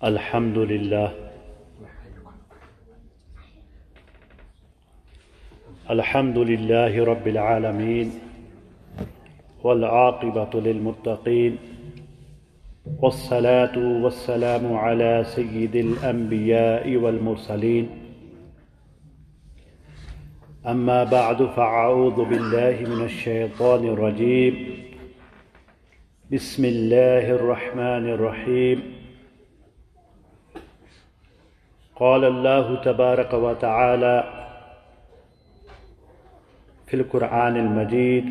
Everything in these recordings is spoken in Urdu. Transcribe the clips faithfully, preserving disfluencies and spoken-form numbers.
الحمد للہ الحمد للہ رب العالمین والعاقبۃ للمتقین والصلاة والسلام على سید الانبیاء والمرسلین اما بعد فاعوذ باللہ من الشیطان الرجیم بسم اللہ الرحمن الرحیم قال اللہ تبارک و تعالی فی القرآن المجید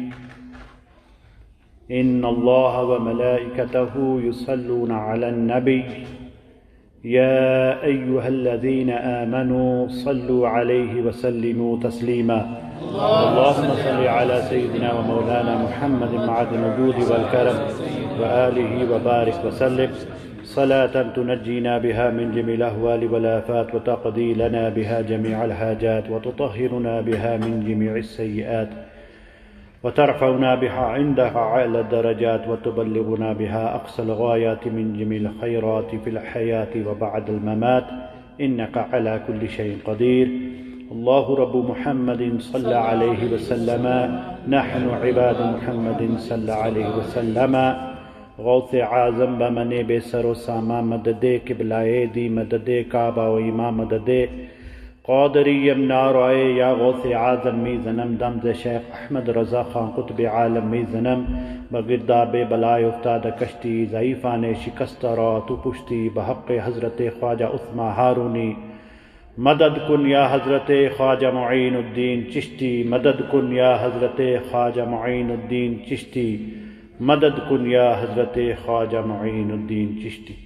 ان اللہ وملائکتہ یصلون علی النبی یا ایہا الذین آمنوا صلوا علیہ وسلموا تسلیما اللہم صل علی سیدنا ومولانا محمد معدن الجود والکرم وآلہ وبارک وسلم صلاة تنجينا بها من جميع الأهوال والآفات وتقضي لنا بها جميع الحاجات وتطهرنا بها من جميع السيئات وترفعنا بها عندك أعلى الدرجات وتبلغنا بها أقصى الغايات من جميع الخيرات في الحياة وبعد الممات إنك على كل شيء قدير الله رب محمد صلى عليه وسلم نحن عباد محمد صلى عليه وسلم غوث اعظم بمن بے سر و ساما مدد قبلائے دی مدد کعبہ و امام مدد قادری یمنا رائے یا غوث اعظم می زنم دم ز شیخ احمد رضا خان قطب عالم می زنم بگرداب بلائے افتاد کشتی ضعیفان شکست را تو پشتی بحق حضرت خواجہ عثمان ہارونی مدد کن یا حضرت خواجہ معین الدین چشتی مدد کن یا حضرت خواجہ معین الدین چشتی مدد کن یا حضرت خواجہ معین الدین چشتی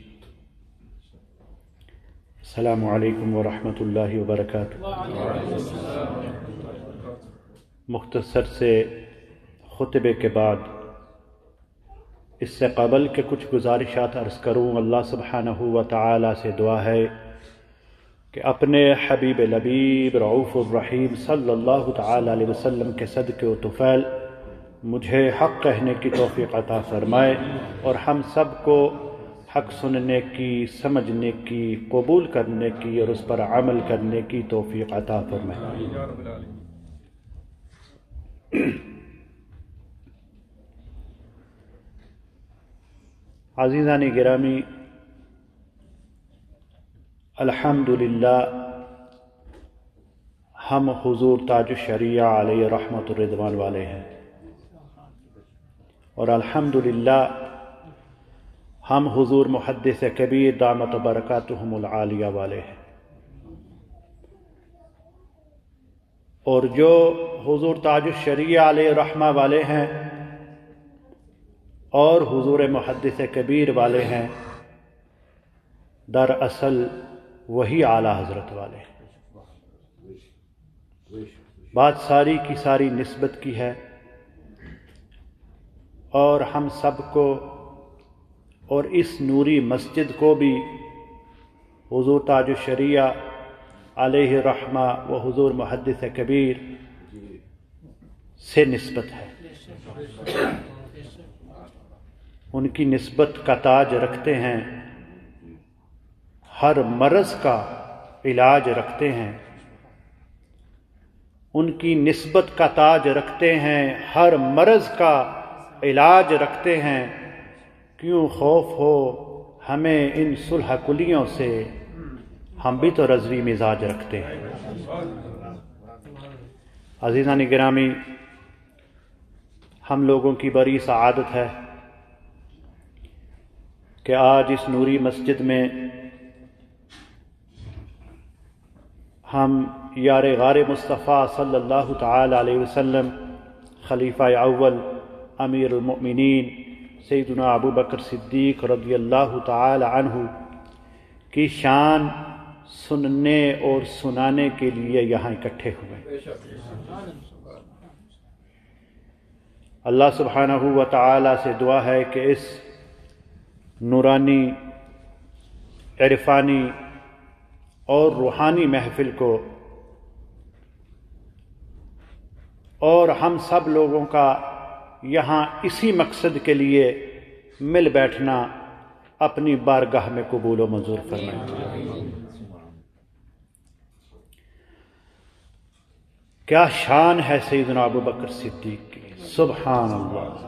السلام علیکم ورحمۃ اللہ وبرکاتہ۔ مختصر سے خطبے کے بعد اس سے قبل کہ کچھ گزارشات عرض کروں، اللہ سبحانہ و تعالی سے دعا ہے کہ اپنے حبیب لبیب رعوف الرحیم صلی اللہ تعالی علیہ وسلم کے صدقے و طفیل مجھے حق کہنے کی توفیق عطا فرمائے اور ہم سب کو حق سننے کی، سمجھنے کی، قبول کرنے کی اور اس پر عمل کرنے کی توفیق عطا فرمائے۔ عزیزان گرامی، الحمدللہ ہم حضور تاج الشریعہ علیہ رحمت الرضوان والے ہیں، اور الحمدللہ ہم حضور محدث کبیر دامت برکاتہم العالیہ والے ہیں، اور جو حضور تاج الشریعہ علیہ رحمہ والے ہیں اور حضور محدث کبیر والے ہیں، دراصل وہی اعلیٰ حضرت والے ہیں۔ بات ساری کی ساری نسبت کی ہے، اور ہم سب کو اور اس نوری مسجد کو بھی حضور تاج الشریعہ علیہ رحمہ و حضور محدث کبیر سے نسبت ہے۔ ان کی نسبت کا تاج رکھتے ہیں، ہر مرض کا علاج رکھتے ہیں، ان کی نسبت کا تاج رکھتے ہیں، ہر مرض کا علاج رکھتے ہیں۔ کیوں خوف ہو ہمیں ان صلح کلیوں سے، ہم بھی تو رضوی مزاج رکھتے ہیں۔ عزیزان گرامی، ہم لوگوں کی بڑی سعادت ہے کہ آج اس نوری مسجد میں ہم یار غار مصطفیٰ صلی اللہ تعالی علیہ وسلم، خلیفہ اول امیر المؤمنین سیدنا ابو بکر صدیق رضی اللہ تعالی عنہ کی شان سننے اور سنانے کے لیے یہاں اکٹھے ہوئے۔ اللہ سبحانہ و تعالی سے دعا ہے کہ اس نورانی، عرفانی اور روحانی محفل کو اور ہم سب لوگوں کا یہاں اسی مقصد کے لیے مل بیٹھنا اپنی بارگاہ میں قبول و منظور فرمائے۔ کیا شان ہے سیدنا ابو بکر صدیق کی، سبحان اللہ۔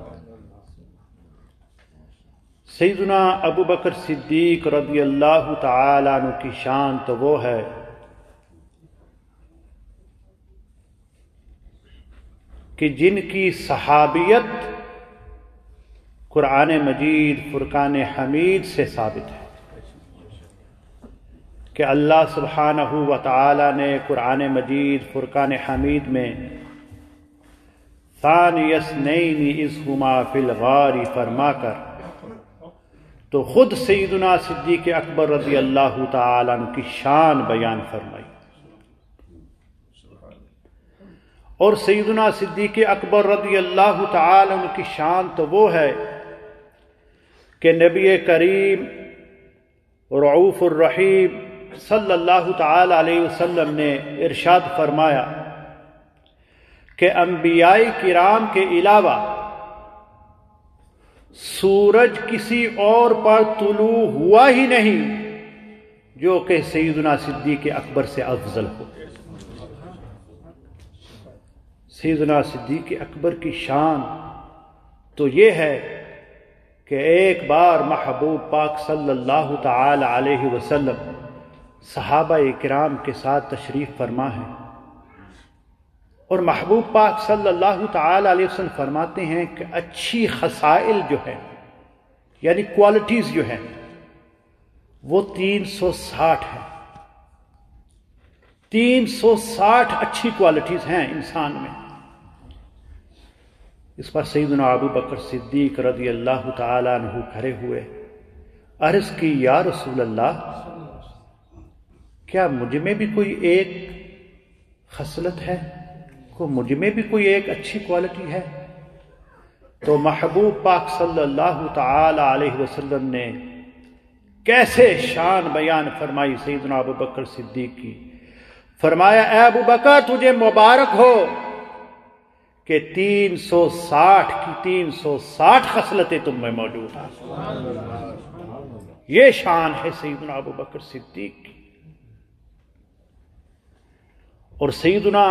سیدنا ابو بکر صدیق رضی اللہ تعالی عنہ کی شان تو وہ ہے کہ جن کی صحابیت قرآن مجید فرقان حمید سے ثابت ہے کہ اللہ سبحانہ و تعالی نے قرآن مجید فرقان حمید میں ثانی اثنین اذ ہما فی الغار فرما کر تو خود سیدنا صدیق اکبر رضی اللہ تعالی عنہ کی شان بیان فرمائی، اور سیدنا صدیق اکبر رضی اللہ تعالی عنہ کی شان تو وہ ہے کہ نبی کریم رعوف الرحیم صلی اللہ تعالی علیہ وسلم نے ارشاد فرمایا کہ انبیاء کرام کے علاوہ سورج کسی اور پر طلوع ہوا ہی نہیں جو کہ سیدنا صدیق اکبر سے افضل ہو۔ سیدنا صدیق اکبر کی شان تو یہ ہے کہ ایک بار محبوب پاک صلی اللہ تعالی علیہ وسلم صحابہ کرام کے ساتھ تشریف فرما ہے، اور محبوب پاک صلی اللہ تعالی علیہ وسلم فرماتے ہیں کہ اچھی خصائل جو ہے یعنی کوالٹیز جو ہیں وہ تین سو ساٹھ ہیں، تین سو ساٹھ اچھی کوالٹیز ہیں انسان میں۔ اس پر سیدنا ابو بکر صدیق رضی اللہ تعالی عنہ کھڑے ہوئے، عرض کی یا رسول اللہ کیا مجھ میں بھی کوئی ایک خصلت ہے، کو مجھ میں بھی کوئی ایک اچھی کوالٹی ہے؟ تو محبوب پاک صلی اللہ تعالی علیہ وسلم نے کیسے شان بیان فرمائی سیدنا ابو بکر صدیق کی، فرمایا اے ابو بکر تجھے مبارک ہو کہ تین سو ساٹھ کی تین سو ساٹھ خصلتیں تم میں موجود ہیں۔ یہ شان ہے سیدنا ابو بکر صدیق کی۔ اور سیدنا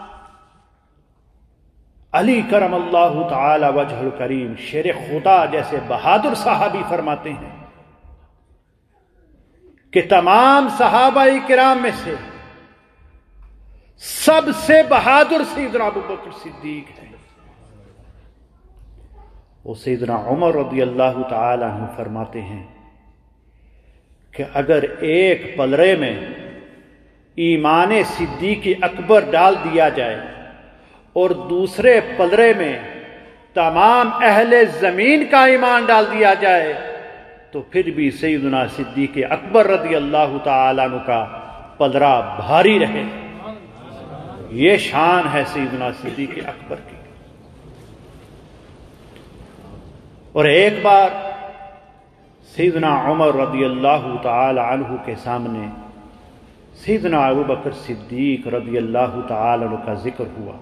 علی کرم اللہ تعالی وجہ الکریم شیر خدا جیسے بہادر صحابی فرماتے ہیں کہ تمام صحابہ کرام میں سے سب سے بہادر سیدنا ابو بکر صدیق ہے۔ وہ سیدنا عمر رضی اللہ تعالی عنہ فرماتے ہیں کہ اگر ایک پلڑے میں ایمان صدیق اکبر ڈال دیا جائے اور دوسرے پلڑے میں تمام اہل زمین کا ایمان ڈال دیا جائے تو پھر بھی سیدنا صدیق اکبر رضی اللہ تعالی عنہ کا پلڑا بھاری رہے۔ یہ شان ہے سیدنا صدیق اکبر کی۔ اور ایک بار سیدنا عمر رضی اللہ تعالی عنہ کے سامنے سیدنا ابو بکر صدیق رضی اللہ تعالی عنہ کا ذکر ہوا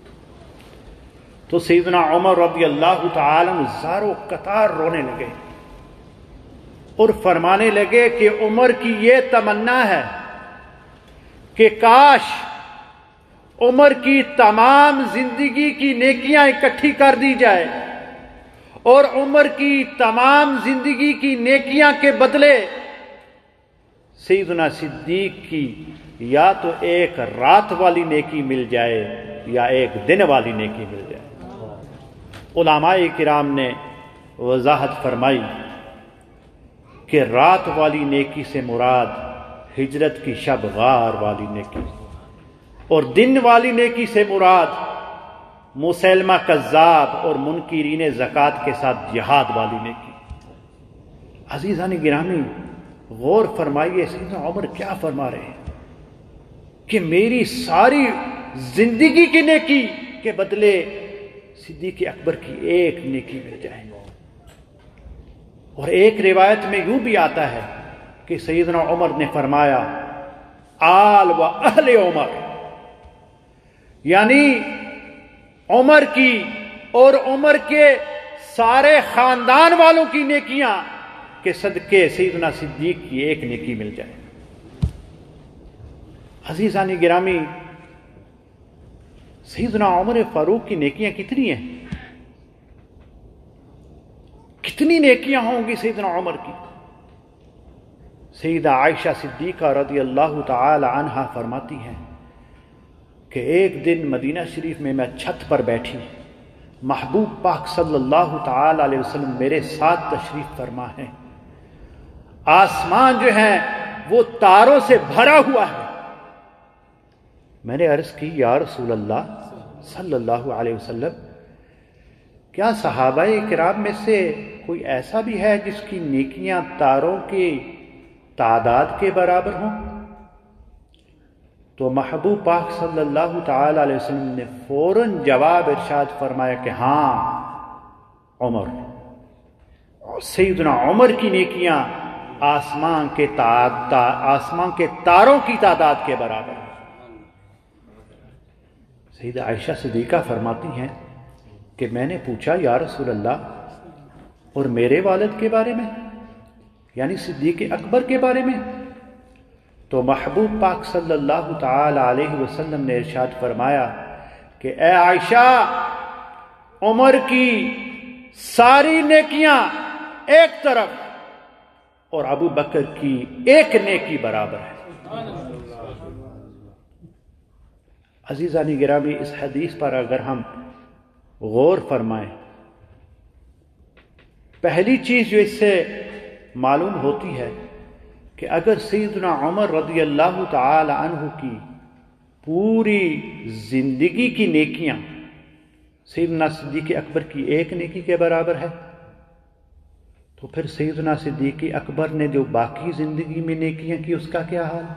تو سیدنا عمر رضی اللہ تعالی عنہ زارو قطار رونے لگے اور فرمانے لگے کہ عمر کی یہ تمنا ہے کہ کاش عمر کی تمام زندگی کی نیکیاں اکٹھی کر دی جائے اور عمر کی تمام زندگی کی نیکیاں کے بدلے سیدنا صدیق کی یا تو ایک رات والی نیکی مل جائے یا ایک دن والی نیکی مل جائے۔ علماء کرام نے وضاحت فرمائی کہ رات والی نیکی سے مراد ہجرت کی شب غار والی نیکی اور دن والی نیکی سے مراد مسلمہ کذاب اور منکرین زکوٰۃ کے ساتھ جہاد والی نیکی۔ عزیزان گرامی غور فرمائیے سیدنا عمر کیا فرما رہے ہیں کہ میری ساری زندگی کی نیکی کے بدلے صدیق اکبر کی ایک نیکی مل جائے۔ اور ایک روایت میں یوں بھی آتا ہے کہ سیدنا عمر نے فرمایا آل و اہل عمر، یعنی عمر کی اور عمر کے سارے خاندان والوں کی نیکیاں کہ صدقے سیدنا صدیق کی ایک نیکی مل جائے۔ عزیزان گرامی، سیدنا عمر فاروق کی نیکیاں کتنی ہیں؟ کتنی نیکیاں ہوں گی سیدنا عمر کی؟ سیدہ عائشہ صدیقہ رضی اللہ تعالی عنہا فرماتی ہیں کہ ایک دن مدینہ شریف میں میں چھت پر بیٹھی، محبوب پاک صلی اللہ تعالی علیہ وسلم میرے ساتھ تشریف فرما ہے، آسمان جو ہے وہ تاروں سے بھرا ہوا ہے۔ میں نے عرض کی یا رسول اللہ صلی اللہ علیہ وسلم، کیا صحابہ کرام میں سے کوئی ایسا بھی ہے جس کی نیکیاں تاروں کی تعداد کے برابر ہوں؟ تو محبوب پاک صلی اللہ تعالی علیہ وسلم نے فوراً جواب ارشاد فرمایا کہ ہاں عمر، سیدنا عمر کی نیکیاں آسمان کے تعداد آسمان کے تاروں کی تعداد کے برابر ہیں۔ سیدہ عائشہ صدیقہ فرماتی ہیں کہ میں نے پوچھا یا رسول اللہ، اور میرے والد کے بارے میں، یعنی صدیق اکبر کے بارے میں؟ تو محبوب پاک صلی اللہ تعالی علیہ وسلم نے ارشاد فرمایا کہ اے عائشہ، عمر کی ساری نیکیاں ایک طرف اور ابو بکر کی ایک نیکی برابر ہے۔ عزیزان گرامی، اس حدیث پر اگر ہم غور فرمائیں، پہلی چیز جو اس سے معلوم ہوتی ہے کہ اگر سیدنا عمر رضی اللہ تعالی عنہ کی پوری زندگی کی نیکیاں سیدنا صدیق اکبر کی ایک نیکی کے برابر ہے، تو پھر سیدنا صدیق اکبر نے جو باقی زندگی میں نیکیاں کی اس کا کیا حال؟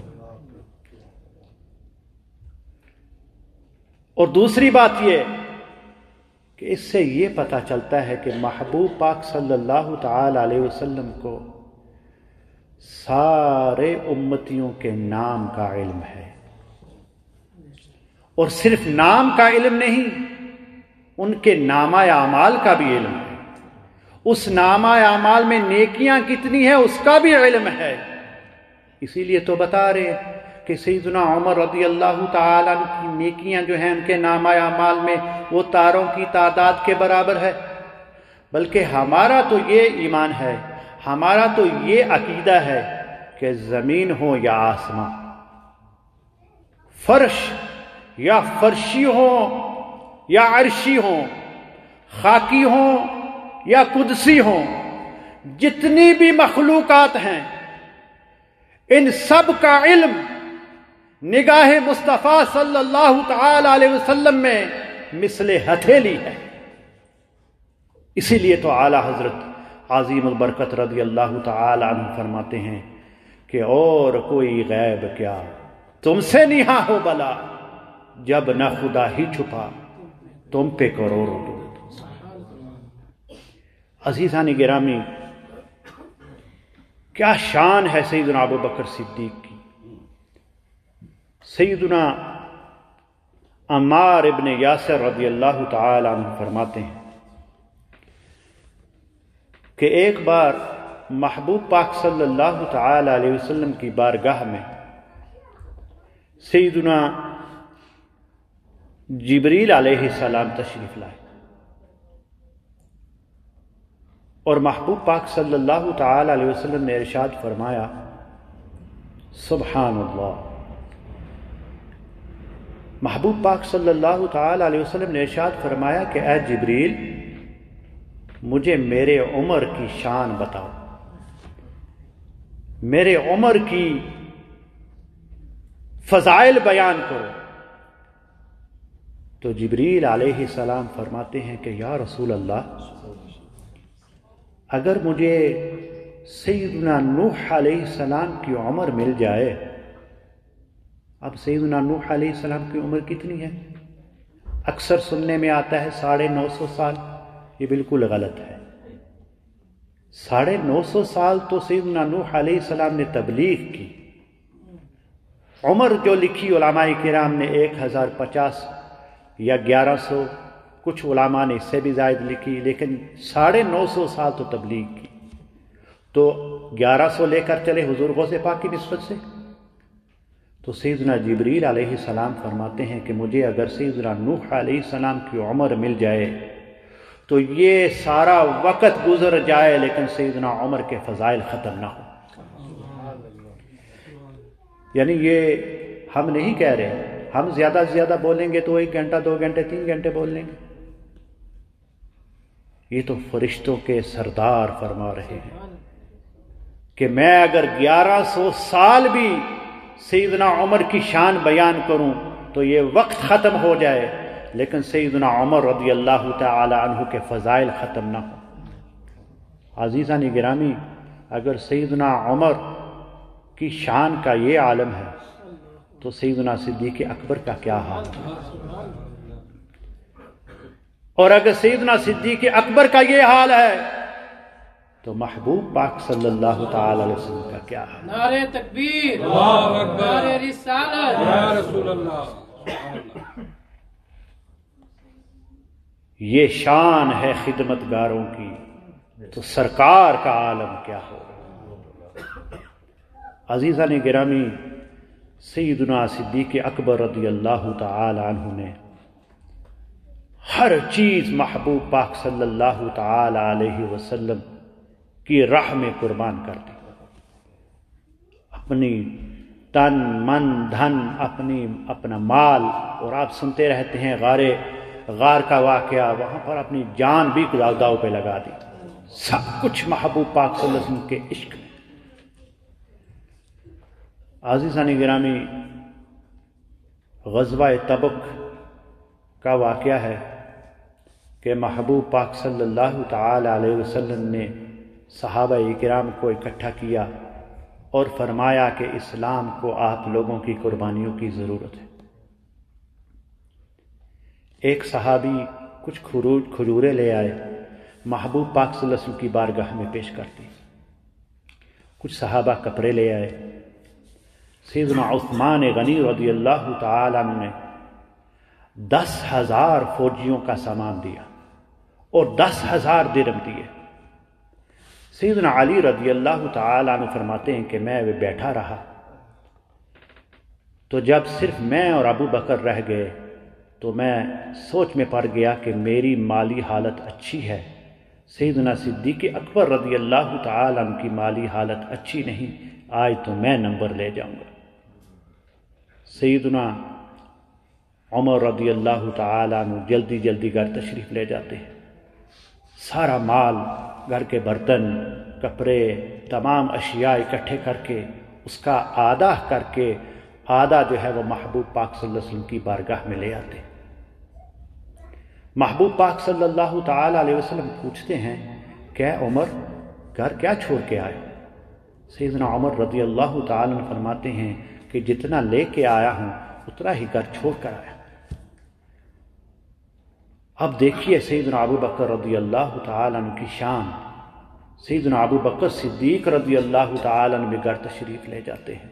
اور دوسری بات یہ کہ اس سے یہ پتہ چلتا ہے کہ محبوب پاک صلی اللہ تعالی علیہ وسلم کو سارے امتیوں کے نام کا علم ہے، اور صرف نام کا علم نہیں، ان کے نامہ اعمال کا بھی علم ہے، اس نامہ اعمال میں نیکیاں کتنی ہیں اس کا بھی علم ہے۔ اسی لیے تو بتا رہے کہ سیدنا عمر رضی اللہ تعالیٰ عنہ کی نیکیاں جو ہیں ان کے نامہ اعمال میں وہ تاروں کی تعداد کے برابر ہے۔ بلکہ ہمارا تو یہ ایمان ہے، ہمارا تو یہ عقیدہ ہے کہ زمین ہو یا آسمان، فرش یا فرشی ہو یا عرشی ہو، خاکی ہوں یا قدسی ہوں، جتنی بھی مخلوقات ہیں ان سب کا علم نگاہ مصطفیٰ صلی اللہ تعالی علیہ وسلم میں مثل ہتھیلی ہے۔ اسی لیے تو اعلیٰ حضرت عظیم البرکت رضی اللہ تعالی عنہ فرماتے ہیں کہ اور کوئی غیب کیا تم سے نہاں ہو بلا، جب نہ خدا ہی چھپا تم پہ کروڑوں درود۔ عزیزان گرامی، کیا شان ہے سیدنا ابو بکر صدیق کی۔ سیدنا عمار ابن یاسر رضی اللہ تعالی عنہ فرماتے ہیں کہ ایک بار محبوب پاک صلی اللہ تعالی علیہ وسلم کی بارگاہ میں سیدنا جبریل علیہ السلام تشریف لائے، اور محبوب پاک صلی اللہ تعالی علیہ وسلم نے ارشاد فرمایا سبحان اللہ۔ محبوب پاک صلی اللہ تعالی علیہ وسلم نے ارشاد فرمایا کہ اے جبریل، مجھے میرے عمر کی شان بتاؤ، میرے عمر کی فضائل بیان کرو۔ تو جبریل علیہ السلام فرماتے ہیں کہ یا رسول اللہ، اگر مجھے سیدنا نوح علیہ السلام کی عمر مل جائے۔ اب سیدنا نوح علیہ السلام کی عمر کتنی ہے؟ اکثر سننے میں آتا ہے ساڑھے نو سو سال، یہ بالکل غلط ہے۔ ساڑھے نو سو سال تو سیدنا نوح علیہ السلام نے تبلیغ کی۔ عمر جو لکھی علماء کرام نے ایک ہزار پچاس یا گیارہ سو، کچھ علماء نے اس سے بھی زائد لکھی، لیکن ساڑھے نو سو سال تو تبلیغ کی۔ تو گیارہ سو لے کر چلے حضور غوث پاک کی نسبت سے. تو سیدنا جبریل علیہ السلام فرماتے ہیں کہ مجھے اگر سیدنا نوح علیہ السلام کی عمر مل جائے تو یہ سارا وقت گزر جائے لیکن سیدنا عمر کے فضائل ختم نہ ہو. یعنی یہ ہم نہیں کہہ رہے، ہم زیادہ سے زیادہ بولیں گے تو ایک گھنٹہ دو گھنٹے تین گھنٹے بول لیں گے. یہ تو فرشتوں کے سردار فرما رہے ہیں کہ میں اگر گیارہ سو سال بھی سیدنا عمر کی شان بیان کروں تو یہ وقت ختم ہو جائے لیکن سیدنا عمر رضی اللہ تعالی عنہ کے فضائل ختم نہ ہو. عزیزان گرامی، اگر سیدنا عمر کی شان کا یہ عالم ہے تو سیدنا صدیق اکبر کا کیا حال ہے؟ اور اگر سیدنا صدیق اکبر کا یہ حال ہے تو محبوب پاک صلی اللہ تعالی علیہ وسلم کا کیا حال؟ نعرہ تکبیر، اللہ اکبر، نعرہ رسالت، یا رسول اللہ. یہ شان ہے خدمت گاروں کی تو سرکار کا عالم کیا ہو. عزیزان گرامی، سیدنا صدیق اکبر رضی اللہ تعالی عنہ نے ہر چیز محبوب پاک صلی اللہ تعالی علیہ وسلم کی راہ میں قربان کر دی. اپنی تن من دھن، اپنی اپنا مال، اور آپ سنتے رہتے ہیں غار غار کا واقعہ، وہاں پر اپنی جان بھی داؤ پہ لگا دی. سب کچھ محبوب پاک صلی اللہ علیہ وسلم کے عشق میں. عزیزان گرامی، غزوہ تبک کا واقعہ ہے کہ محبوب پاک صلی اللہ تعالی علیہ وسلم نے صحابہ کرام کو اکٹھا کیا اور فرمایا کہ اسلام کو آپ لوگوں کی قربانیوں کی ضرورت ہے. ایک صحابی کچھ کھجوریں لے آئے، محبوب پاک صلی اللہ علیہ وسلم کی بارگاہ میں پیش کر دی. کچھ صحابہ کپڑے لے آئے. سیدنا عثمان غنی رضی اللہ تعالی عنہ نے دس ہزار فوجیوں کا سامان دیا اور دس ہزار درہم دیے. سیدنا علی رضی اللہ تعالی عنہ فرماتے ہیں کہ میں بیٹھا رہا تو جب صرف میں اور ابو بکر رہ گئے تو میں سوچ میں پڑ گیا کہ میری مالی حالت اچھی ہے، سیدنا صدیق اکبر رضی اللہ تعالی عنہ کی مالی حالت اچھی نہیں، آج تو میں نمبر لے جاؤں گا. سیدنا عمر رضی اللہ تعالی عنہ جلدی جلدی گھر تشریف لے جاتے ہیں. سارا مال، گھر کے برتن، کپڑے، تمام اشیاء اکٹھے کر کے اس کا آدھا کر کے آدھا جو ہے وہ محبوب پاک صلی اللہ علیہ وسلم کی بارگاہ میں لے آتے. محبوب پاک صلی اللہ تعالی علیہ وسلم پوچھتے ہیں کہ عمر گھر کیا چھوڑ کے آئے؟ سیدنا عمر رضی اللہ تعالی عنہ فرماتے ہیں کہ جتنا لے کے آیا ہوں اتنا ہی گھر چھوڑ کر آیا. اب دیکھیے سیدنا ابو بکر رضی اللہ تعالی عنہ کی شان. سیدنا ابو بکر صدیق رضی اللہ تعالی عنہ بھی گھر تشریف لے جاتے ہیں.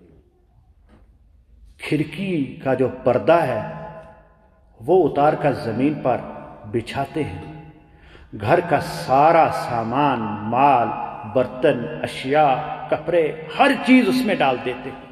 کھڑکی کا جو پردہ ہے وہ اتار کر زمین پر بچھاتے ہیں. گھر کا سارا سامان، مال، برتن، اشیاء، کپڑے، ہر چیز اس میں ڈال دیتے ہیں.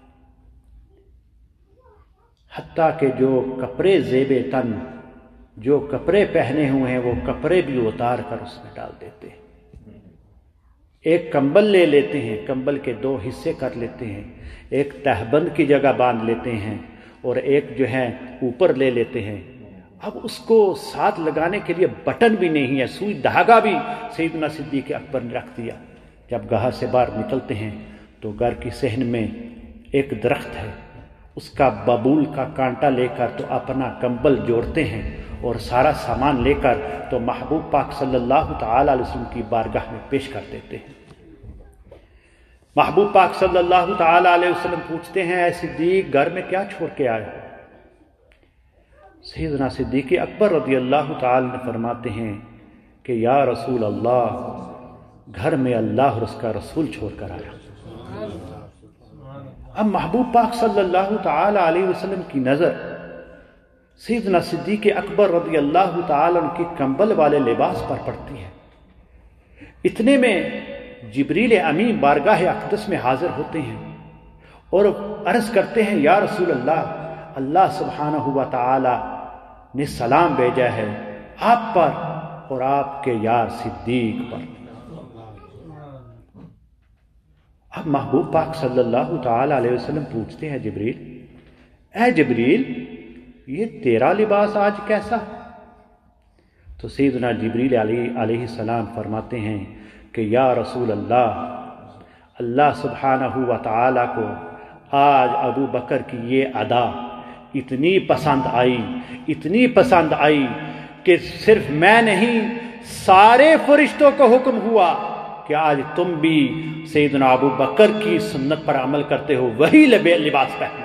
حتیٰ کہ جو کپڑے زیب تن، جو کپڑے پہنے ہوئے ہیں وہ کپڑے بھی اتار کر اس میں ڈال دیتے ہیں. ایک کمبل لے لیتے ہیں، کمبل کے دو حصے کر لیتے ہیں، ایک تہبند کی جگہ باندھ لیتے ہیں اور ایک جو ہے اوپر لے لیتے ہیں. اب اس کو ساتھ لگانے کے لیے بٹن بھی نہیں ہے، سوئی دھاگا بھی سیدنا صدیق اکبر نے رکھ دیا. جب گھر سے باہر نکلتے ہیں تو گھر کی صحن میں ایک درخت ہے، اس کا ببول کا کانٹا لے کر تو اپنا کمبل جوڑتے ہیں اور سارا سامان لے کر تو محبوب پاک صلی اللہ تعالی علیہ وسلم کی بارگاہ میں پیش کر دیتے ہیں. محبوب پاک صلی اللہ تعالی علیہ وسلم پوچھتے ہیں اے صدیق گھر میں کیا چھوڑ کے آئے ہو؟ سیدنا صدیق اکبر رضی اللہ تعالی نے فرماتے ہیں کہ یا رسول اللہ گھر میں اللہ اور اس کا رسول چھوڑ کر آیا. اب محبوب پاک صلی اللہ تعالی علیہ وسلم کی نظر سیدنا صدیق اکبر رضی اللہ تعالی عنہ کی کمبل والے لباس پر پڑتی ہے. اتنے میں جبریل امین بارگاہ اقدس میں حاضر ہوتے ہیں اور عرض کرتے ہیں یا رسول اللہ، اللہ سبحانہ و تعالی نے سلام بھیجا ہے آپ پر اور آپ کے یار صدیق پر۔ اب محبوب پاک صلی اللہ تعالی علیہ وسلم پوچھتے ہیں جبریل، اے جبریل یہ تیرا لباس آج کیسا؟ تو سیدنا جبریل علیہ السلام فرماتے ہیں کہ یا رسول اللہ، اللہ سبحانہ و تعالی کو آج ابو بکر کی یہ ادا اتنی پسند آئی اتنی پسند آئی کہ صرف میں نہیں سارے فرشتوں کو حکم ہوا کہ آج تم بھی سیدنا ابو بکر کی سنت پر عمل کرتے ہو، وہی لباس پہنو۔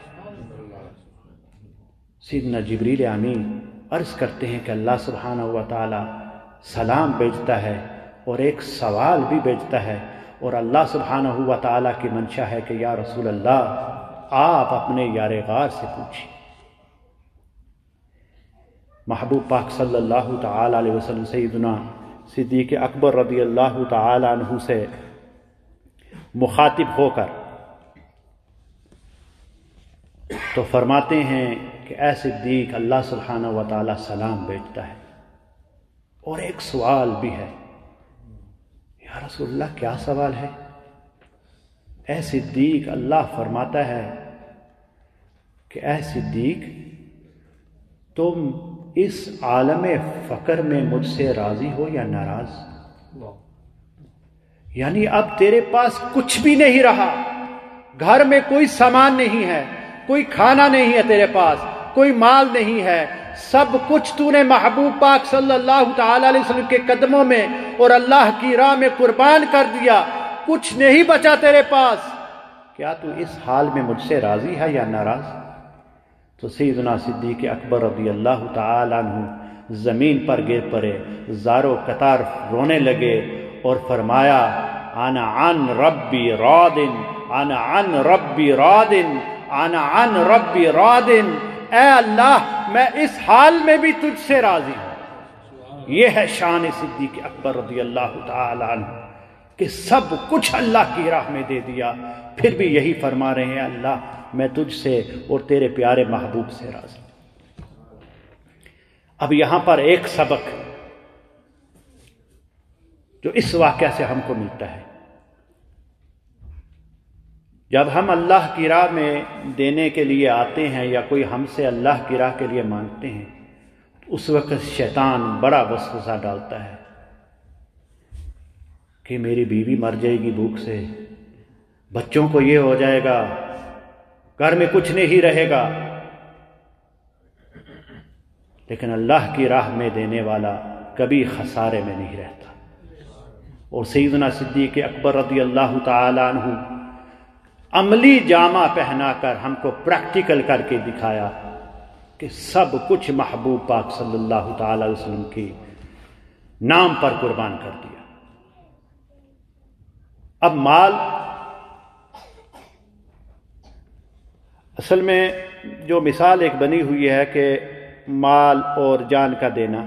سیدنا جبریل امین عرض کرتے ہیں کہ اللہ سبحانہ و تعالی سلام بھیجتا ہے اور ایک سوال بھی بھیجتا ہے، اور اللہ سبحانہ و تعالی کی منشا ہے کہ یا رسول اللہ آپ اپنے یار غار سے پوچھیں۔ محبوب پاک صلی اللہ تعالی علیہ وسلم سیدنا صدیق اکبر رضی اللہ تعالی عنہ سے مخاطب ہو کر تو فرماتے ہیں کہ اے صدیق، اللہ سبحانہ و تعالی سلام بھیجتا ہے اور ایک سوال بھی ہے۔ یا رسول اللہ کیا سوال ہے؟ اے صدیق، اللہ فرماتا ہے کہ اے صدیق تم اس عالم فقر میں مجھ سے راضی ہو یا ناراض؟ یعنی اب تیرے پاس کچھ بھی نہیں رہا، گھر میں کوئی سامان نہیں ہے، کوئی کھانا نہیں ہے تیرے پاس، کوئی مال نہیں ہے، سب کچھ تو نے محبوب پاک صلی اللہ تعالی علیہ وسلم کے قدموں میں اور اللہ کی راہ میں قربان کر دیا، کچھ نہیں بچا تیرے پاس، کیا تو اس حال میں مجھ سے راضی ہے یا ناراض؟ تو سیدنا صدیق اکبر رضی اللہ تعالی عنہ زمین پر گر پڑے، زارو قطار رونے لگے اور فرمایا انا عن ربی راضٍ، انا عن ربی راضٍ، انا عن ربی راضٍ، اے اللہ میں اس حال میں بھی تجھ سے راضی ہوں۔ یہ ہے شان صدیق اکبر رضی اللہ تعالی عنہ کہ سب کچھ اللہ کی راہ میں دے دیا، پھر بھی یہی فرما رہے ہیں اللہ میں تجھ سے اور تیرے پیارے محبوب سے راضی۔ اب یہاں پر ایک سبق جو اس واقعہ سے ہم کو ملتا ہے، جب ہم اللہ کی راہ میں دینے کے لیے آتے ہیں یا کوئی ہم سے اللہ کی راہ کے لیے مانگتے ہیں، اس وقت شیطان بڑا وسوسہ ڈالتا ہے کہ میری بیوی مر جائے گی بھوک سے، بچوں کو یہ ہو جائے گا، گھر میں کچھ نہیں رہے گا۔ لیکن اللہ کی راہ میں دینے والا کبھی خسارے میں نہیں رہتا۔ اور سیدنا صدیق اکبر رضی اللہ تعالی عنہ عملی جامہ پہنا کر ہم کو پریکٹیکل کر کے دکھایا کہ سب کچھ محبوب پاک صلی اللہ تعالی علیہ وسلم کے نام پر قربان کر دیا۔ اب مال، اصل میں جو مثال ایک بنی ہوئی ہے کہ مال اور جان کا دینا،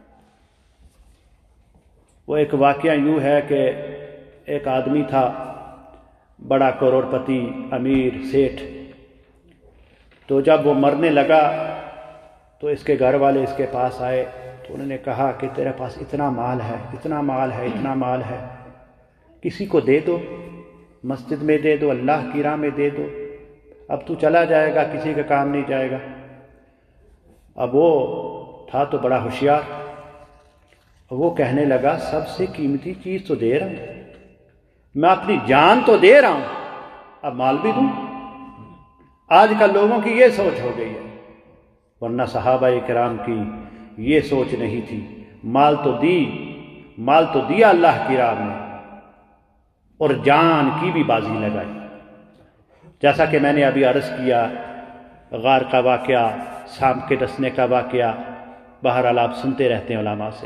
وہ ایک واقعہ یوں ہے کہ ایک آدمی تھا، بڑا کروڑ پتی، امیر، سیٹھ، تو جب وہ مرنے لگا تو اس کے گھر والے اس کے پاس آئے تو انہوں نے کہا کہ تیرے پاس اتنا مال ہے، اتنا مال ہے، اتنا مال ہے، کسی کو دے دو، مسجد میں دے دو، اللہ کی راہ میں دے دو، اب تو چلا جائے گا، کسی کا کام نہیں جائے گا۔ اب وہ تھا تو بڑا ہوشیار، وہ کہنے لگا سب سے قیمتی چیز تو دے رہا ہوں، میں اپنی جان تو دے رہا ہوں، اب مال بھی دوں۔ آج کل لوگوں کی یہ سوچ ہو گئی ہے، ورنہ صحابہ کرام کی یہ سوچ نہیں تھی۔ مال تو دی، مال تو دیا اللہ کی راہ میں، اور جان کی بھی بازی لگائی۔ جیسا کہ میں نے ابھی عرض کیا، غار کا واقعہ، سانپ کے ڈسنے کا واقعہ، بہرحال آپ سنتے رہتے ہیں علماء سے۔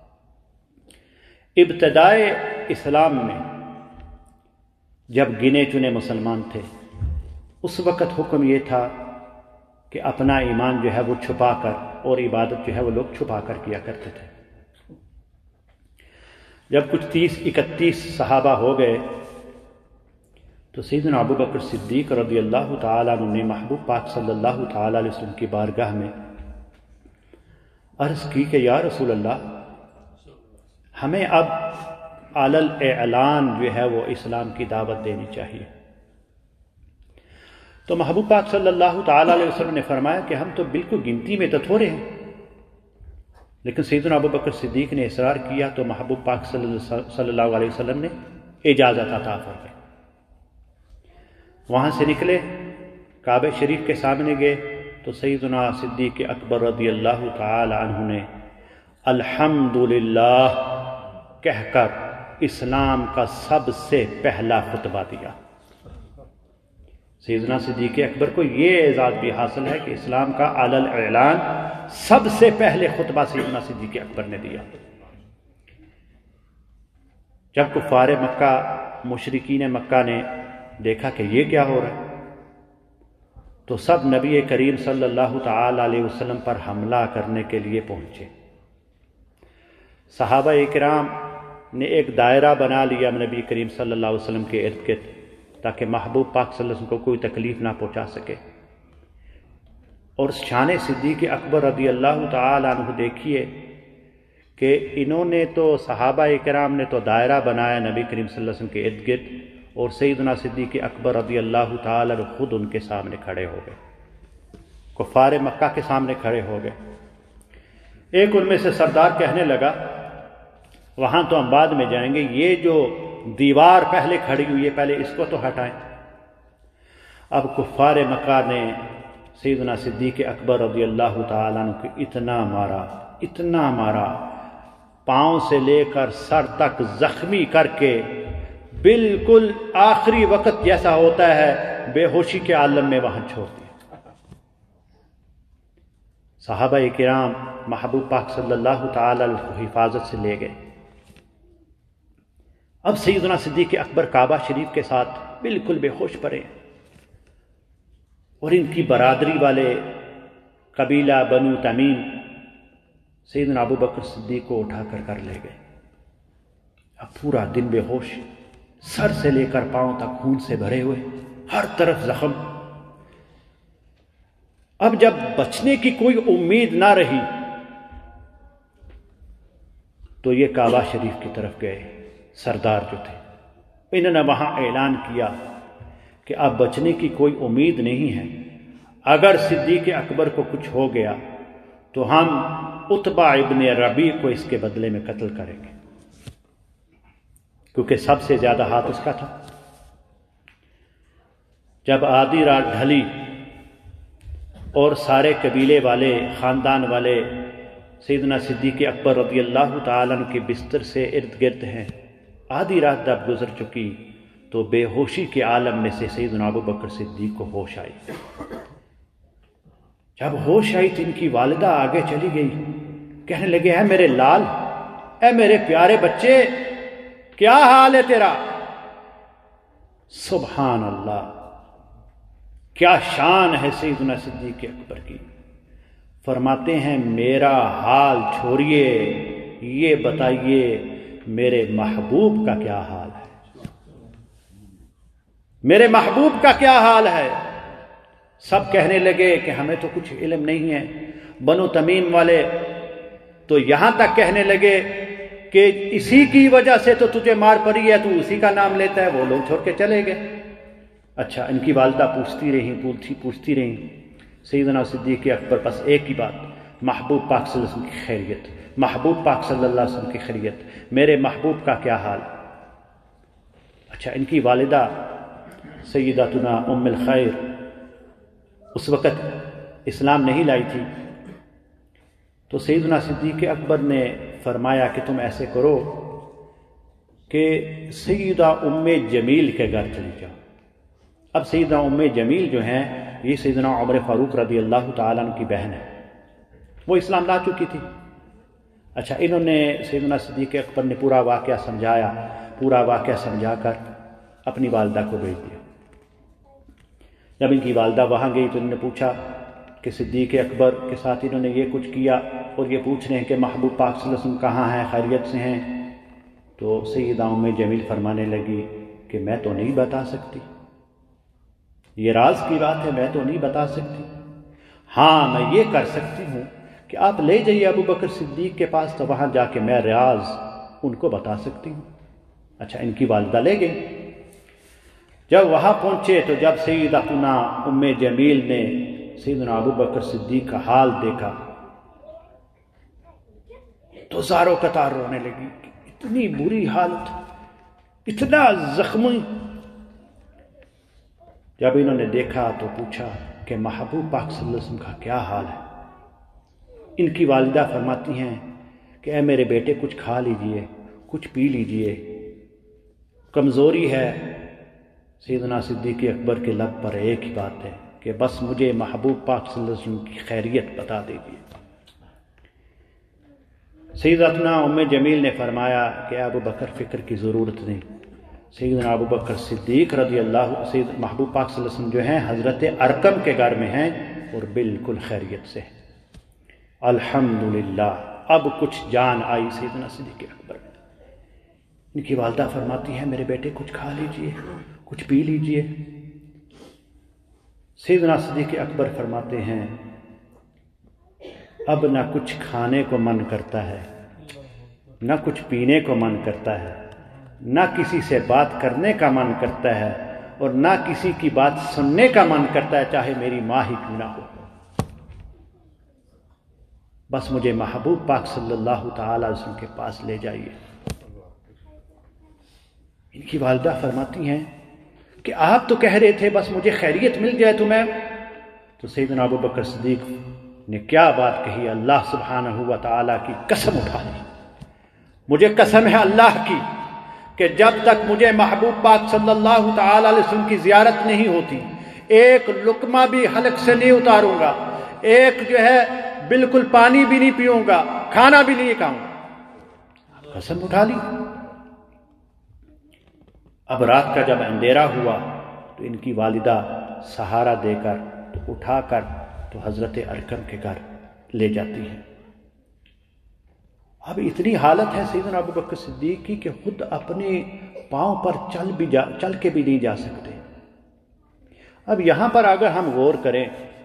ابتدائے اسلام میں جب گنے چنے مسلمان تھے، اس وقت حکم یہ تھا کہ اپنا ایمان جو ہے وہ چھپا کر اور عبادت جو ہے وہ لوگ چھپا کر کیا کرتے تھے۔ جب کچھ تیس اکتیس صحابہ ہو گئے تو سیدنا ابو بکر صدیق رضی اللہ تعالیٰ عنہ نے محبوب پاک صلی اللہ تعالیٰ علیہ وسلم کی بارگاہ میں عرض کی کہ یا رسول اللہ، ہمیں اب علی الاعلان جو ہے وہ اسلام کی دعوت دینی چاہیے۔ تو محبوب پاک صلی اللہ تعالیٰ علیہ وسلم نے فرمایا کہ ہم تو بالکل گنتی میں تو تھوڑے ہیں، لیکن سیدنا ابو بکر صدیق نے اصرار کیا تو محبوب پاک صلی اللہ علیہ وسلم نے اجازت عطا فرمائی۔ وہاں سے نکلے، کعبہ شریف کے سامنے گئے تو سیدنا صدیق اکبر رضی اللہ تعالی عنہ نے الحمدللہ کہہ کر اسلام کا سب سے پہلا خطبہ دیا۔ سیدنا صدیق اکبر کو یہ اعزاز بھی حاصل ہے کہ اسلام کا علی الاعلان سب سے پہلے خطبہ سیدنا صدیق اکبر نے دیا۔ جب کفار مکہ، مشرکین مکہ نے دیکھا کہ یہ کیا ہو رہا ہے تو سب نبی کریم صلی اللہ تعالی علیہ وسلم پر حملہ کرنے کے لیے پہنچے۔ صحابہ اکرام نے ایک دائرہ بنا لیا نبی کریم صلی اللہ علیہ وسلم کے ارد گرد تاکہ محبوب پاک صلی اللہ علیہ وسلم کو کوئی تکلیف نہ پہنچا سکے۔ اور شان صدیق اکبر رضی اللہ تعالی عنہ دیکھیے کہ انہوں نے تو صحابہ اکرام نے تو دائرہ بنایا نبی کریم صلی اللہ علیہ وسلم کے ارد گرد، اور سیدنا صدیق اکبر رضی اللہ تعالی عنہ خود ان کے سامنے کھڑے ہو گئے، کفار مکہ کے سامنے کھڑے ہو گئے۔ ایک ان میں سے سردار کہنے لگا وہاں تو ہم بعد میں جائیں گے، یہ جو دیوار پہلے کھڑی ہوئی ہے پہلے اس کو تو ہٹائیں۔ اب کفار مکہ نے سیدنا صدیق اکبر رضی اللہ تعالی عنہ کو اتنا مارا اتنا مارا پاؤں سے لے کر سر تک زخمی کر کے بالکل آخری وقت جیسا ہوتا ہے بے ہوشی کے عالم میں وہاں چھوڑ دیا۔ صحابہ کرام محبوب پاک صلی اللہ تعالی علیہ کو حفاظت سے لے گئے۔ اب سیدنا صدیق اکبر کعبہ شریف کے ساتھ بالکل بے ہوش پڑے، اور ان کی برادری والے قبیلہ بنو تمیم سیدنا ابو بکر صدیق کو اٹھا کر کر لے گئے۔ اب پورا دن بے ہوش، سر سے لے کر پاؤں تک خون سے بھرے ہوئے، ہر طرف زخم۔ اب جب بچنے کی کوئی امید نہ رہی تو یہ کعبہ شریف کی طرف گئے۔ سردار جو تھے انہوں نے وہاں اعلان کیا کہ اب بچنے کی کوئی امید نہیں ہے، اگر صدیق اکبر کو کچھ ہو گیا تو ہم عتبہ ابن ربیع کو اس کے بدلے میں قتل کریں گے، کیونکہ سب سے زیادہ ہاتھ اس کا تھا۔ جب آدھی رات ڈھلی اور سارے قبیلے والے، خاندان والے سیدنا صدیق اکبر رضی اللہ تعالیٰ عنہ کے بستر سے ارد گرد ہیں، آدھی رات جب گزر چکی تو بے ہوشی کے عالم میں سے سیدنا ابو بکر صدیق کو ہوش آئی۔ جب ہوش آئی تو ان کی والدہ آگے چلی گئی، کہنے لگے اے میرے لال، اے میرے پیارے بچے، کیا حال ہے تیرا؟ سبحان اللہ، کیا شان ہے سیدنا صدیق اکبر کی۔ فرماتے ہیں میرا حال چھوڑیے، یہ بتائیے میرے محبوب کا کیا حال ہے، میرے محبوب کا کیا حال ہے۔ سب کہنے لگے کہ ہمیں تو کچھ علم نہیں ہے۔ بنو تمیم والے تو یہاں تک کہنے لگے کہ اسی کی وجہ سے تو تجھے مار پڑی ہے، تو اسی کا نام لیتا ہے۔ وہ لوگ چھوڑ کے چلے گئے۔ اچھا، ان کی والدہ پوچھتی رہی پوچھتی پوچھتی رہی سیدنا صدیق اکبر بس ایک ہی بات، محبوب پاک صلی اللہ علیہ وسلم کی خیریت، محبوب پاک صلی اللہ علیہ وسلم کی خیریت، میرے محبوب کا کیا حال۔ اچھا، ان کی والدہ سیداتنا ام الخیر اس وقت اسلام نہیں لائی تھی، تو سیدنا صدیق اکبر نے فرمایا کہ تم ایسے کرو کہ سیدہ ام جمیل کے گھر چلی جاؤ۔ اب سیدہ ام جمیل جو ہیں یہ سیدنا عمر فاروق رضی اللہ تعالیٰ عنہ کی بہن ہے، وہ اسلام لا چکی تھی۔ اچھا، انہوں نے سیدنا صدیق اکبر نے پورا واقعہ سمجھایا، پورا واقعہ سمجھا کر اپنی والدہ کو بھیج دیا۔ جب ان کی والدہ وہاں گئی تو انہوں نے پوچھا کہ صدیق اکبر کے ساتھ انہوں نے یہ کچھ کیا، اور یہ پوچھ رہے ہیں کہ محبوب پاک صلی اللہ علیہ وسلم کہاں ہیں، خیریت سے ہیں؟ تو سیدہ ام جمیل فرمانے لگی کہ میں تو نہیں بتا سکتی، یہ راز کی بات ہے، میں تو نہیں بتا سکتی، ہاں میں یہ کر سکتی ہوں کہ آپ لے جائیے ابو بکر صدیق کے پاس، تو وہاں جا کے میں راز ان کو بتا سکتی ہوں۔ اچھا، ان کی والدہ لے گئی۔ جب وہاں پہنچے تو جب سیدتنا ام جمیل نے سیدنا ابو بکر صدیق کا حال دیکھا تو زاروں قطار رونے لگی، اتنی بری حالت، اتنا زخمی۔ جب انہوں نے دیکھا تو پوچھا کہ محبوب پاک صلی اللہ علیہ وسلم کا کیا حال ہے؟ ان کی والدہ فرماتی ہیں کہ اے میرے بیٹے کچھ کھا لیجئے، کچھ پی لیجئے، کمزوری ہے۔ سیدنا صدیق اکبر کے لب پر ایک ہی بات ہے کہ بس مجھے محبوب پاک صلی اللہ علیہ وسلم کی خیریت بتا دیجئے۔ سیدتنا ام جمیل نے فرمایا کہ ابو بکر فکر کی ضرورت نہیں، سیدنا ابو بکر صدیق رضی اللہ سید محبوب پاک صلی اللہ علیہ وسلم جو ہیں حضرت ارقم کے گھر میں ہیں اور بالکل خیریت سے ہیں۔ الحمدللہ، اب کچھ جان آئی سیدنا صدیق اکبر میں۔ ان کی والدہ فرماتی ہیں میرے بیٹے کچھ کھا لیجئے، کچھ پی لیجئے۔ سیدنا صدیق اکبر فرماتے ہیں اب نہ کچھ کھانے کو من کرتا ہے، نہ کچھ پینے کو من کرتا ہے، نہ کسی سے بات کرنے کا من کرتا ہے، اور نہ کسی کی بات سننے کا من کرتا ہے، چاہے میری ماں ہی کیوں نہ ہو۔ بس مجھے محبوب پاک صلی اللہ تعالی علیہ وسلم کے پاس لے جائیے۔ ان کی والدہ فرماتی ہیں کہ آپ تو کہہ رہے تھے بس مجھے خیریت مل جائے تو میں تو سیدنا ابو بکر صدیق نے کیا بات کہی، اللہ سبحانہ و تعالی کی قسم اٹھا لی، مجھے قسم ہے اللہ کی کہ جب تک مجھے محبوب پاک صلی اللہ تعالی علیہ وسلم کی زیارت نہیں ہوتی ایک لقمہ بھی حلق سے نہیں اتاروں گا، ایک جو ہے بالکل پانی بھی نہیں پیوں گا، کھانا بھی نہیں کھاؤں گا۔ قسم اٹھا لی۔ اب رات کا جب اندھیرا ہوا تو ان کی والدہ سہارا دے کر تو اٹھا کر تو حضرت ارقم کے گھر لے جاتی ہے۔ اب اتنی حالت ہے سیدنا ابو بکر صدیق کی کہ خود اپنے پاؤں پر چل بھی جا چل کے بھی نہیں جا سکتے۔ اب یہاں پر اگر ہم غور کریں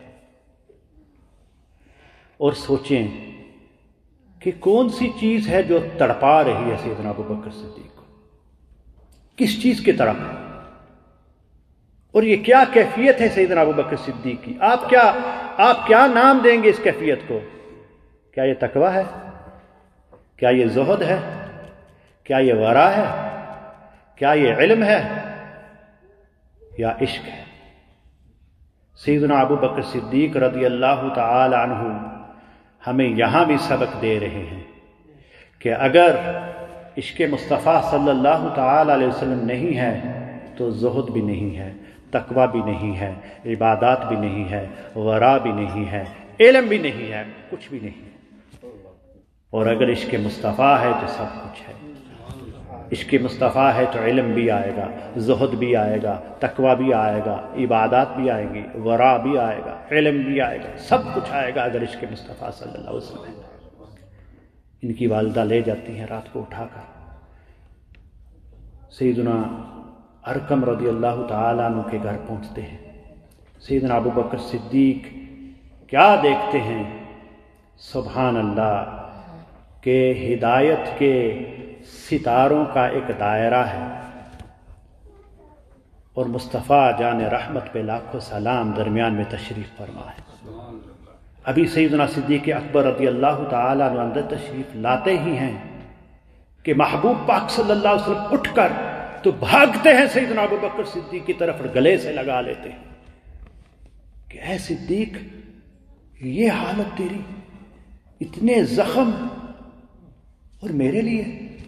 اور سوچیں کہ کون سی چیز ہے جو تڑپا رہی ہے سیدنا ابو بکر صدیق کو، کس چیز کی طرف، اور یہ کیا کیفیت ہے سیدنا ابو بکر صدیق کی، آپ کیا آپ کیا نام دیں گے اس کیفیت کو؟ کیا یہ تقویٰ ہے؟ کیا یہ زہد ہے؟ کیا یہ ورع ہے؟ کیا یہ علم ہے یا عشق ہے؟ سیدنا ابو بکر صدیق رضی اللہ تعالی عنہ ہمیں یہاں بھی سبق دے رہے ہیں کہ اگر عشق مصطفیٰ صلی اللہ تعالی علیہ وسلم نہیں ہے تو زہد بھی نہیں ہے، تقویٰ بھی نہیں ہے، عبادات بھی نہیں ہے، ورع بھی نہیں ہے، علم بھی نہیں ہے، کچھ بھی نہیں ہے۔ اور اگر عشق مصطفیٰ ہے تو سب کچھ ہے۔ عشق مصطفیٰ ہے تو علم بھی آئے گا، زہد بھی آئے گا، تقویٰ بھی آئے گا، عبادات بھی آئیں گی، ورع بھی آئے گا، علم بھی آئے گا، سب کچھ آئے گا اگر عشق مصطفیٰ صلی اللہ علیہ وسلم ہے۔ ان کی والدہ لے جاتی ہیں رات کو اٹھا کر، سیدنا ارقم رضی اللہ تعالیٰ عنہ کے گھر پہنچتے ہیں۔ سیدنا ابو بکر صدیق کیا دیکھتے ہیں، سبحان اللہ، کہ ہدایت کے ستاروں کا ایک دائرہ ہے اور مصطفیٰ جان رحمت پہ لاکھوں سلام درمیان میں تشریف فرما ہے۔ ابھی سیدنا صدیق اکبر رضی اللہ تعالیٰ عنہ اندر تشریف لاتے ہی ہیں کہ محبوب پاک صلی اللہ علیہ وسلم اٹھ کر تو بھاگتے ہیں سیدنا ابو بکر صدیق کی طرف اور گلے سے لگا لیتے ہیں کہ اے صدیق، یہ حالت تیری، اتنے زخم، اور میرے لیے۔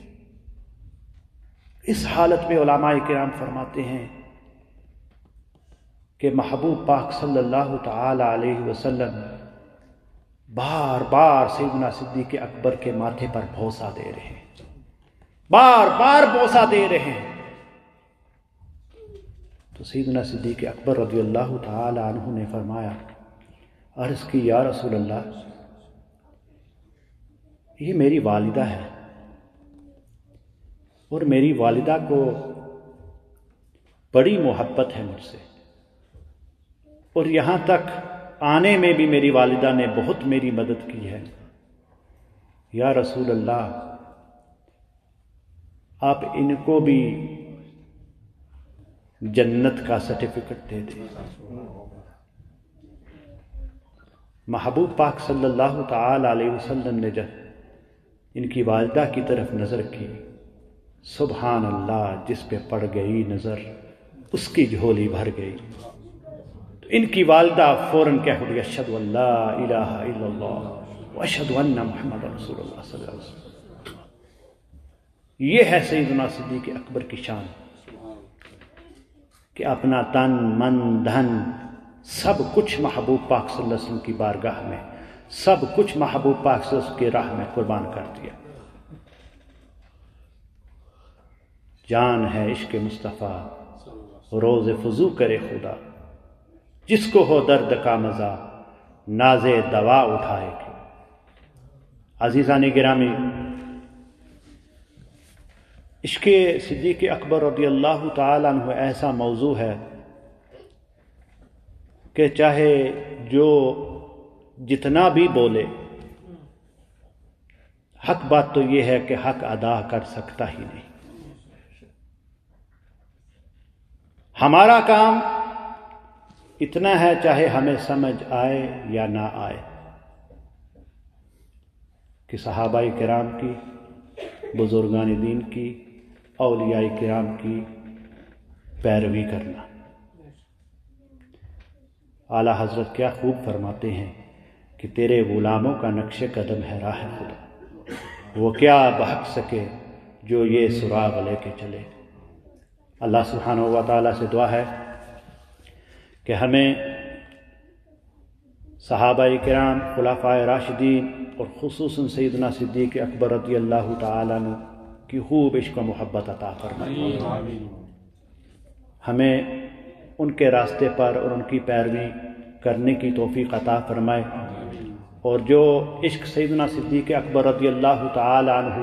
اس حالت میں علماء کرام فرماتے ہیں کہ محبوب پاک صلی اللہ تعالی علیہ وسلم بار بار سیدنا صدیق اکبر کے ماتھے پر بوسہ دے رہے ہیں، بار بار بوسہ دے رہے ہیں۔ تو سیدنا صدیق اکبر رضی اللہ تعالی عنہ نے فرمایا، عرض کی یا رسول اللہ، یہ میری والدہ ہے، اور میری والدہ کو بڑی محبت ہے مجھ سے، اور یہاں تک آنے میں بھی میری والدہ نے بہت میری مدد کی ہے۔ یا رسول اللہ، آپ ان کو بھی جنت کا سرٹیفکیٹ دے دیں۔ محبوب پاک صلی اللہ تعالی علیہ وسلم نے جب ان کی والدہ کی طرف نظر کی، سبحان اللہ، جس پہ پڑ گئی نظر اس کی جھولی بھر گئی۔ تو ان کی والدہ فوراً کہہ اٹھی، اشہد ان لا الہ الا اللہ واشہد ان محمد رسول اللہ صلی اللہ علیہ وسلم۔ یہ ہے سیدنا صدیق اکبر کی شان کہ اپنا تن من دھن سب کچھ محبوب پاک صلی اللہ علیہ وسلم کی بارگاہ میں، سب کچھ محبوب پاک صلی اللہ علیہ وسلم کی راہ میں قربان کر دیا۔ جان ہے عشق مصطفیٰ، روز فضو کرے خدا، جس کو ہو درد کا مزہ ناز دوا اٹھائے گی۔ عزیزان گرامی، عشق صدیق اکبر رضی اللہ تعالیٰ عنہ ایسا موضوع ہے کہ چاہے جو جتنا بھی بولے، حق بات تو یہ ہے کہ حق ادا کر سکتا ہی نہیں۔ ہمارا کام اتنا ہے، چاہے ہمیں سمجھ آئے یا نہ آئے، کہ صحابہ کرام کی، بزرگان دین کی، اولیاء کرام کی پیروی کرنا۔ اعلیٰ حضرت کیا خوب فرماتے ہیں کہ تیرے غلاموں کا نقش قدم ہے راہ خدا، وہ کیا بہک سکے جو یہ سراغ لے کے چلے۔ اللہ سبحانہ و تعالیٰ سے دعا ہے کہ ہمیں صحابہ کرام، خلفائے راشدین اور خصوصاً سیدنا صدیق اکبر رضی اللہ تعالیٰ عنہ کی خوب عشق و محبت عطا فرمائے۔ ہمیں ان کے راستے پر اور ان کی پیروی کرنے کی توفیق عطا فرمائے، اور جو عشق سیدنا صدیق اکبر رضی اللہ تعالی عنہ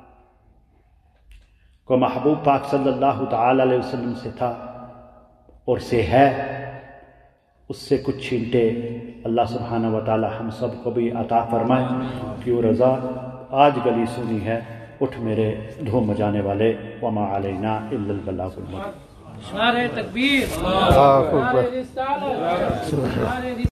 کو محبوب پاک صلی اللہ تعالی علیہ وسلم سے تھا اور سے ہے، اس سے کچھ چھینٹے اللہ سبحانہ و تعالی ہم سب کو بھی عطا فرمائے۔ کیوں رضا آج گلی سنی ہے، اٹھ میرے دھوم مجانے والے، وما علینا الا البلاغ المبین۔ نعرہ تکبیر، نعرہ رسالت، نعرہ